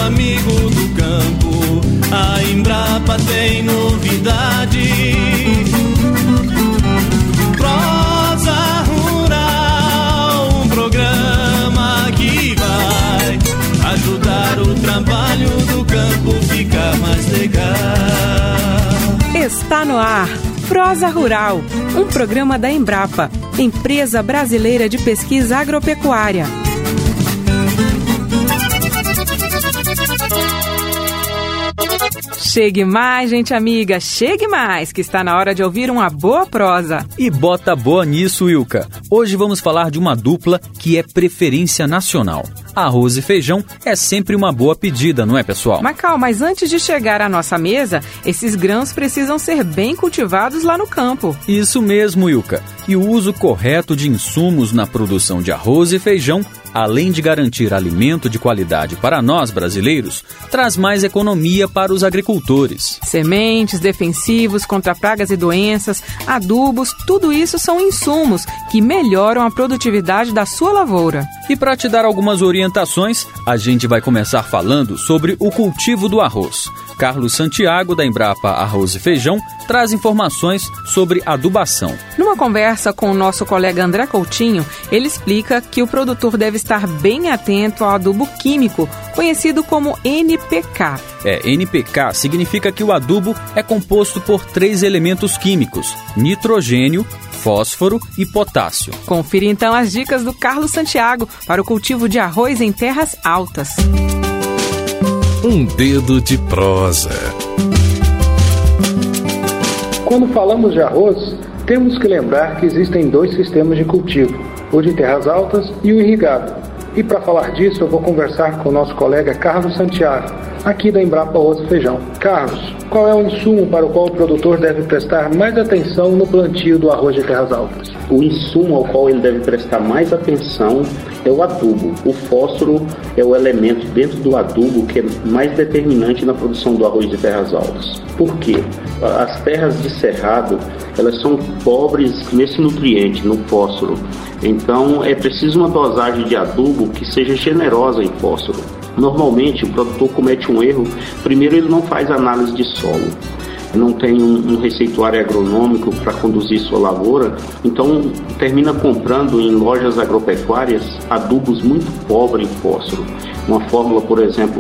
amigo do campo, a Embrapa tem novidade. Prosa Rural, um programa que vai ajudar o trabalho do campo ficar mais legal. Está no ar Prosa Rural, um programa da Embrapa, Empresa Brasileira de Pesquisa Agropecuária. Chegue mais, gente amiga, chegue mais, que está na hora de ouvir uma boa prosa. E bota boa nisso, Wilka. Hoje vamos falar de uma dupla que é preferência nacional. Arroz e feijão é sempre uma boa pedida, não é, pessoal? Mas antes de chegar à nossa mesa, esses grãos precisam ser bem cultivados lá no campo. Isso mesmo, Wilka. E o uso correto de insumos na produção de arroz e feijão, além de garantir alimento de qualidade para nós brasileiros, traz mais economia para os agricultores. Sementes, defensivos contra pragas e doenças, adubos, tudo isso são insumos que melhoram a produtividade da sua lavoura. E para te dar algumas orientações, a gente vai começar falando sobre o cultivo do arroz. Carlos Santiago, da Embrapa Arroz e Feijão, traz informações sobre adubação. Numa conversa com o nosso colega André Coutinho, ele explica que o produtor deve estar bem atento ao adubo químico, conhecido como NPK. NPK significa que o adubo é composto por 3 elementos químicos: nitrogênio, fósforo e potássio. Confira então as dicas do Carlos Santiago para o cultivo de arroz em terras altas. Um dedo de prosa. Quando falamos de arroz, temos que lembrar que existem 2 sistemas de cultivo, o de terras altas e o irrigado. E para falar disso, eu vou conversar com o nosso colega Carlos Santiago, aqui da Embrapa Arroz e Feijão. Carlos, qual é o insumo para o qual o produtor deve prestar mais atenção no plantio do arroz de terras altas? O insumo ao qual ele deve prestar mais atenção é o adubo. O fósforo é o elemento dentro do adubo que é mais determinante na produção do arroz de terras altas. Por quê? As terras de cerrado, elas são pobres nesse nutriente, no fósforo. Então, é preciso uma dosagem de adubo que seja generosa em fósforo. Normalmente, o produtor comete um erro. Primeiro, ele não faz análise de solo. Não tem um receituário agronômico para conduzir sua lavoura, então termina comprando em lojas agropecuárias adubos muito pobres em fósforo. Uma fórmula, por exemplo,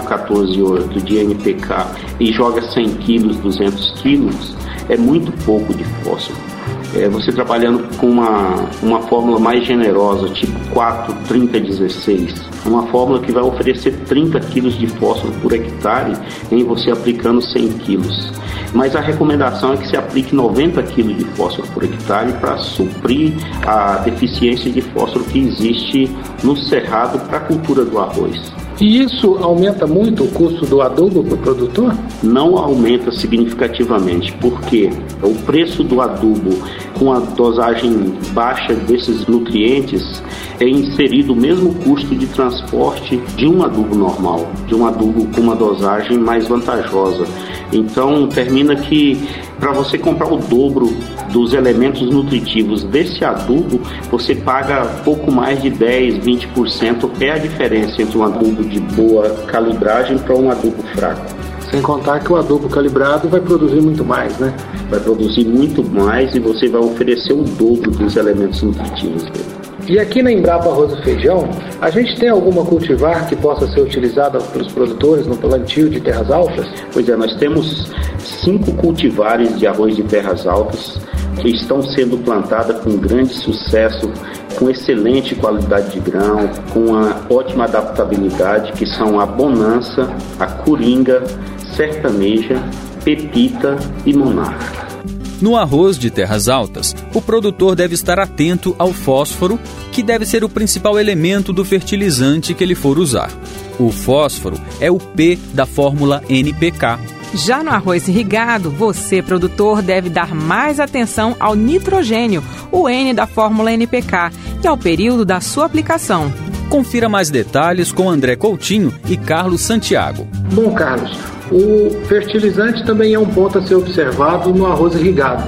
4,14,8 de NPK e joga 100 quilos, 200 quilos, é muito pouco de fósforo. Você trabalhando com uma fórmula mais generosa, tipo 4,30,16, uma fórmula que vai oferecer 30 quilos de fósforo por hectare em você aplicando 100 quilos. Mas a recomendação é que se aplique 90 quilos de fósforo por hectare para suprir a deficiência de fósforo que existe no cerrado para a cultura do arroz. E isso aumenta muito o custo do adubo para o produtor? Não aumenta significativamente, porque o preço do adubo com a dosagem baixa desses nutrientes é inserido o mesmo custo de transporte de um adubo normal, de um adubo com uma dosagem mais vantajosa. Então termina que para você comprar o dobro dos elementos nutritivos desse adubo, você paga pouco mais de 10, 20%, é a diferença entre um adubo de boa calibragem para um adubo fraco. Sem contar que o adubo calibrado vai produzir muito mais, né? Vai produzir muito mais e você vai oferecer o dobro dos elementos nutritivos dele. E aqui na Embrapa Arroz e Feijão, a gente tem alguma cultivar que possa ser utilizada pelos produtores no plantio de terras altas? Pois é, nós temos 5 cultivares de arroz de terras altas que estão sendo plantadas com grande sucesso, com excelente qualidade de grão, com uma ótima adaptabilidade, que são a Bonança, a Coringa, Sertaneja, Pepita e Monarca. No arroz de terras altas, o produtor deve estar atento ao fósforo, que deve ser o principal elemento do fertilizante que ele for usar. O fósforo é o P da fórmula NPK. Já no arroz irrigado, você, produtor, deve dar mais atenção ao nitrogênio, o N da fórmula NPK, e ao período da sua aplicação. Confira mais detalhes com André Coutinho e Carlos Santiago. Bom, Carlos, o fertilizante também é um ponto a ser observado no arroz irrigado.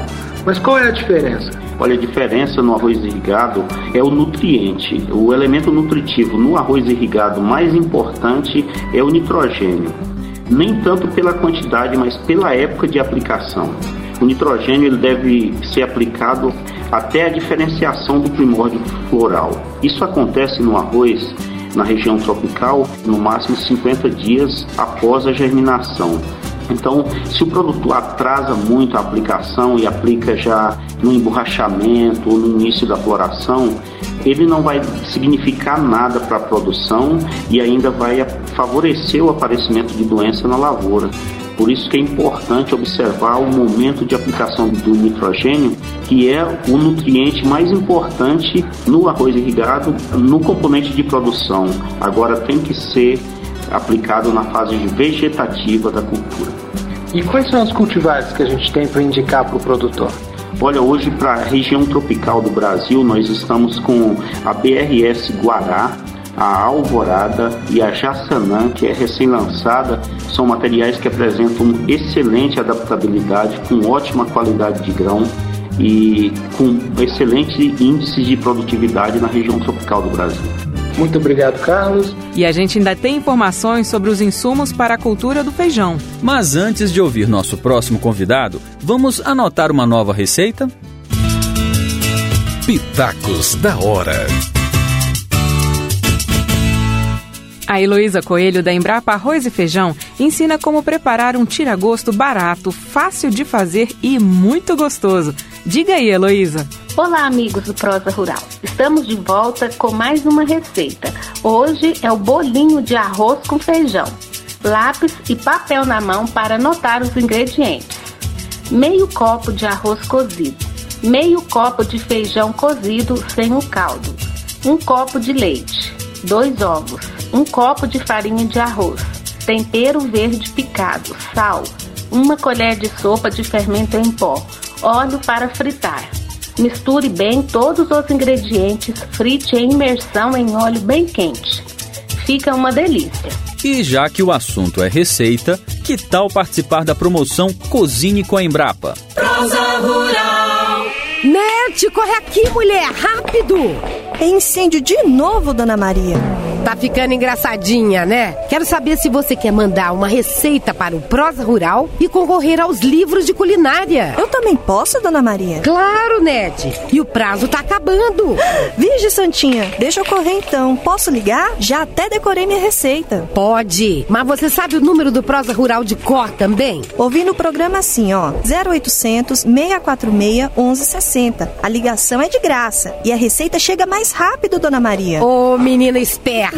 Mas qual é a diferença? Olha, a diferença no arroz irrigado é o nutriente. O elemento nutritivo no arroz irrigado mais importante é o nitrogênio. Nem tanto pela quantidade, mas pela época de aplicação. O nitrogênio ele deve ser aplicado até a diferenciação do primórdio floral. Isso acontece no arroz, na região tropical, no máximo 50 dias após a germinação. Então, se o produtor atrasa muito a aplicação e aplica já no emborrachamento ou no início da floração, ele não vai significar nada para a produção e ainda vai favorecer o aparecimento de doença na lavoura. Por isso que é importante observar o momento de aplicação do nitrogênio, que é o nutriente mais importante no arroz irrigado, no componente de produção. Agora tem que ser aplicado na fase vegetativa da cultura. E quais são os cultivares que a gente tem para indicar para o produtor? Olha, hoje para a região tropical do Brasil, nós estamos com a BRS Guará, a Alvorada e a Jaçanã, que é recém-lançada. São materiais que apresentam excelente adaptabilidade, com ótima qualidade de grão e com excelente índice de produtividade na região tropical do Brasil. Muito obrigado, Carlos. E a gente ainda tem informações sobre os insumos para a cultura do feijão. Mas antes de ouvir nosso próximo convidado, vamos anotar uma nova receita? Pitacos da Hora. A Heloísa Coelho, da Embrapa Arroz e Feijão, ensina como preparar um tira-gosto barato, fácil de fazer e muito gostoso. Diga aí, Heloísa. Olá, amigos do Prosa Rural. Estamos de volta com mais uma receita. Hoje é o bolinho de arroz com feijão. Lápis e papel na mão para anotar os ingredientes. Meio copo de arroz cozido. Meio copo de feijão cozido sem o caldo. 1 copo de leite. 2 ovos. 1 copo de farinha de arroz. Tempero verde picado. Sal. 1 colher de sopa de fermento em pó. Óleo para fritar. Misture bem todos os ingredientes, frite em imersão em óleo bem quente. Fica uma delícia. E já que o assunto é receita, que tal participar da promoção Cozinhe com a Embrapa? Prosa Rural. Nete, corre aqui, mulher, rápido! É incêndio de novo, Dona Maria. Tá ficando engraçadinha, né? Quero saber se você quer mandar uma receita para o Prosa Rural e concorrer aos livros de culinária. Eu também posso, Dona Maria? Claro, Nete. E o prazo tá acabando. Virgem Santinha, deixa eu correr então. Posso ligar? Já até decorei minha receita. Pode, mas você sabe o número do Prosa Rural de cor também? Ouvi no programa assim, ó, 0800 646 1160. A ligação é de graça e a receita chega mais rápido, Dona Maria. Ô, menina esperta.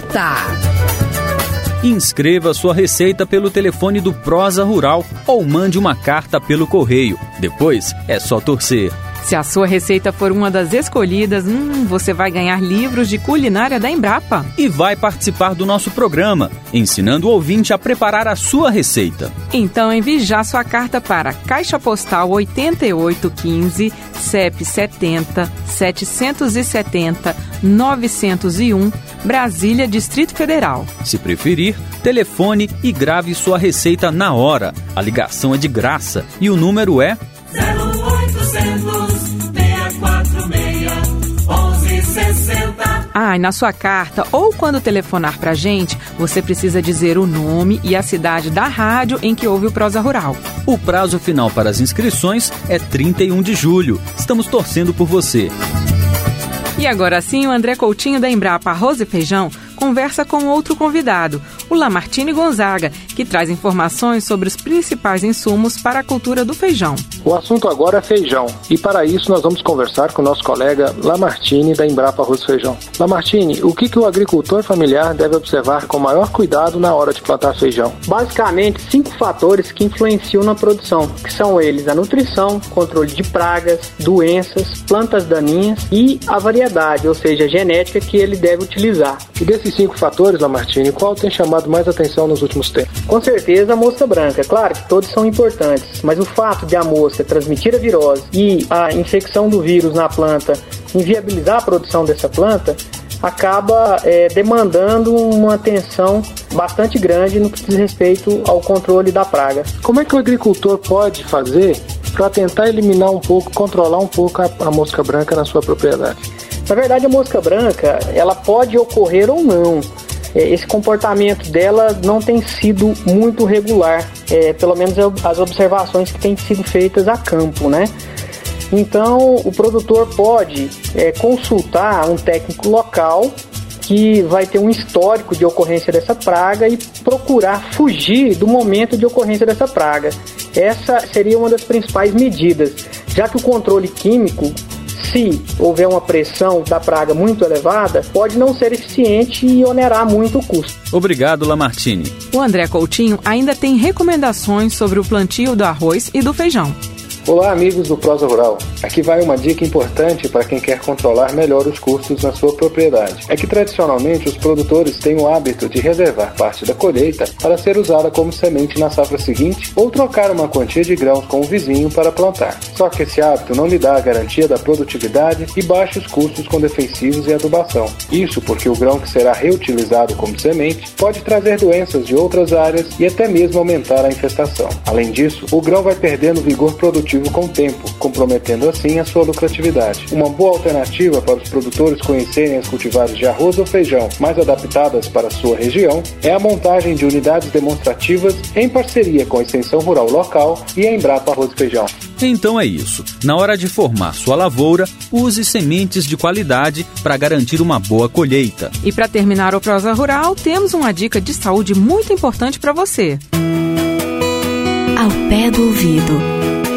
Inscreva sua receita pelo telefone do Prosa Rural ou mande uma carta pelo correio. Depois é só torcer. Se a sua receita for uma das escolhidas, você vai ganhar livros de culinária da Embrapa. E vai participar do nosso programa, ensinando o ouvinte a preparar a sua receita. Então envie já sua carta para Caixa Postal 8815, CEP 70 770 901, Brasília, Distrito Federal. Se preferir, telefone e grave sua receita na hora. A ligação é de graça e o número é 0800 646 1160. E na sua carta ou quando telefonar pra gente, você precisa dizer o nome e a cidade da rádio em que ouve o Prosa Rural. O prazo final para as inscrições é 31 de julho. Estamos torcendo por você. E agora sim, o André Coutinho, da Embrapa Arroz e Feijão, conversa com outro convidado, o Lamartine Gonzaga, que traz informações sobre os principais insumos para a cultura do feijão. O assunto agora é feijão, e para isso nós vamos conversar com o nosso colega Lamartine, da Embrapa Arroz e Feijão. Lamartine, o que o agricultor familiar deve observar com maior cuidado na hora de plantar feijão? Basicamente, 5 fatores que influenciam na produção, que são eles a nutrição, controle de pragas, doenças, plantas daninhas e a variedade, ou seja, a genética que ele deve utilizar. E desses 5 fatores, Lamartine, qual tem chamado mais atenção nos últimos tempos? Com certeza a mosca branca. Claro que todos são importantes, mas o fato de a mosca transmitir a virose e a infecção do vírus na planta inviabilizar a produção dessa planta acaba demandando uma atenção bastante grande no que diz respeito ao controle da praga. Como é que o agricultor pode fazer para tentar eliminar um pouco, controlar um pouco a mosca branca na sua propriedade? Na verdade, a mosca branca, ela pode ocorrer ou não. Esse comportamento dela não tem sido muito regular, pelo menos as observações que têm sido feitas a campo, né? Então, o produtor pode consultar um técnico local que vai ter um histórico de ocorrência dessa praga e procurar fugir do momento de ocorrência dessa praga. Essa seria uma das principais medidas, já que o controle químico, se houver uma pressão da praga muito elevada, pode não ser eficiente e onerar muito o custo. Obrigado, Lamartine. O André Coutinho ainda tem recomendações sobre o plantio do arroz e do feijão. Olá, amigos do Prosa Rural. Aqui vai uma dica importante para quem quer controlar melhor os custos na sua propriedade. É que tradicionalmente os produtores têm o hábito de reservar parte da colheita para ser usada como semente na safra seguinte ou trocar uma quantia de grãos com o vizinho para plantar. Só que esse hábito não lhe dá a garantia da produtividade e baixos custos com defensivos e adubação. Isso porque o grão que será reutilizado como semente pode trazer doenças de outras áreas e até mesmo aumentar a infestação. Além disso, o grão vai perdendo vigor produtivo com o tempo, comprometendo assim a sua lucratividade. Uma boa alternativa para os produtores conhecerem as cultivares de arroz ou feijão mais adaptadas para a sua região é a montagem de unidades demonstrativas em parceria com a Extensão Rural Local e a Embrapa Arroz e Feijão. Então é isso. Na hora de formar sua lavoura, use sementes de qualidade para garantir uma boa colheita. E para terminar o Prosa Rural, temos uma dica de saúde muito importante para você. Ao pé do ouvido.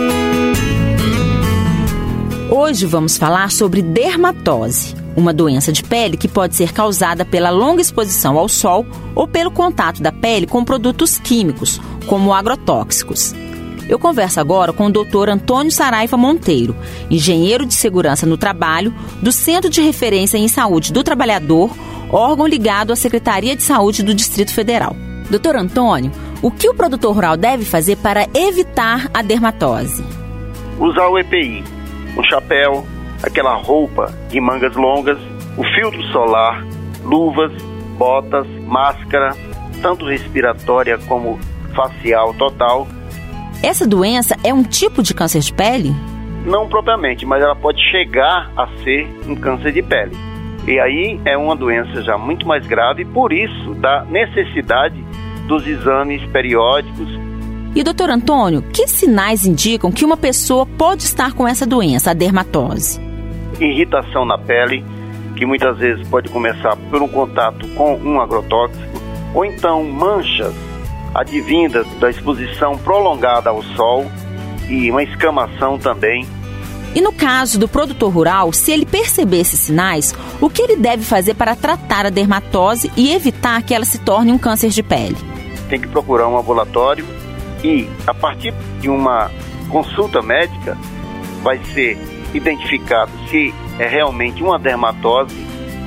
Hoje vamos falar sobre dermatose, uma doença de pele que pode ser causada pela longa exposição ao sol ou pelo contato da pele com produtos químicos, como agrotóxicos. Eu converso agora com o Dr. Antônio Saraiva Monteiro, engenheiro de segurança no trabalho do Centro de Referência em Saúde do Trabalhador, órgão ligado à Secretaria de Saúde do Distrito Federal. Dr. Antônio, o que o produtor rural deve fazer para evitar a dermatose? Usar o EPI. Um chapéu, aquela roupa de mangas longas, o filtro solar, luvas, botas, máscara, tanto respiratória como facial total. Essa doença é um tipo de câncer de pele? Não propriamente, mas ela pode chegar a ser um câncer de pele. E aí é uma doença já muito mais grave, por isso da necessidade dos exames periódicos. E, doutor Antônio, que sinais indicam que uma pessoa pode estar com essa doença, a dermatose? Irritação na pele, que muitas vezes pode começar por um contato com um agrotóxico, ou então manchas advindas da exposição prolongada ao sol e uma escamação também. E no caso do produtor rural, se ele perceber esses sinais, o que ele deve fazer para tratar a dermatose e evitar que ela se torne um câncer de pele? Tem que procurar um ambulatório e, a partir de uma consulta médica, vai ser identificado se é realmente uma dermatose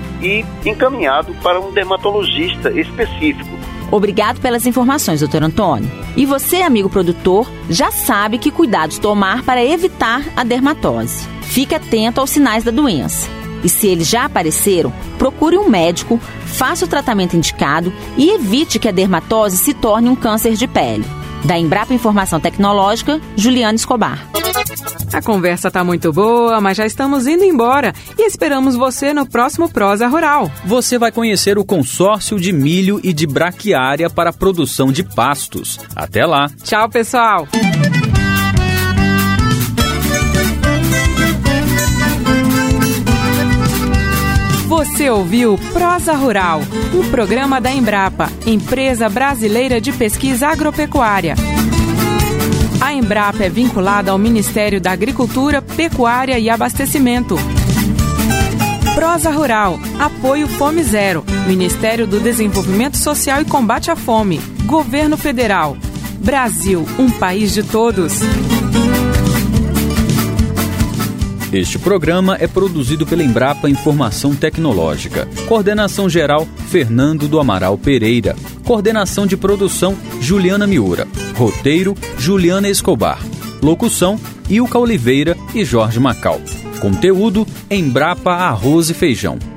e encaminhado para um dermatologista específico. Obrigado pelas informações, doutor Antônio. E você, amigo produtor, já sabe que cuidados tomar para evitar a dermatose. Fique atento aos sinais da doença. E se eles já apareceram, procure um médico, faça o tratamento indicado e evite que a dermatose se torne um câncer de pele. Da Embrapa Informação Tecnológica, Juliana Escobar. A conversa tá muito boa, mas já estamos indo embora e esperamos você no próximo Prosa Rural. Você vai conhecer o consórcio de milho e de braquiária para a produção de pastos. Até lá. Tchau, pessoal. Você ouviu Prosa Rural, um programa da Embrapa, Empresa Brasileira de Pesquisa Agropecuária. A Embrapa é vinculada ao Ministério da Agricultura, Pecuária e Abastecimento. Prosa Rural, apoio Fome Zero, Ministério do Desenvolvimento Social e Combate à Fome, Governo Federal. Brasil, um país de todos. Este programa é produzido pela Embrapa Informação Tecnológica. Coordenação geral, Fernando do Amaral Pereira. Coordenação de produção, Juliana Miura. Roteiro, Juliana Escobar. Locução, Ilka Oliveira e Jorge Macau. Conteúdo, Embrapa Arroz e Feijão.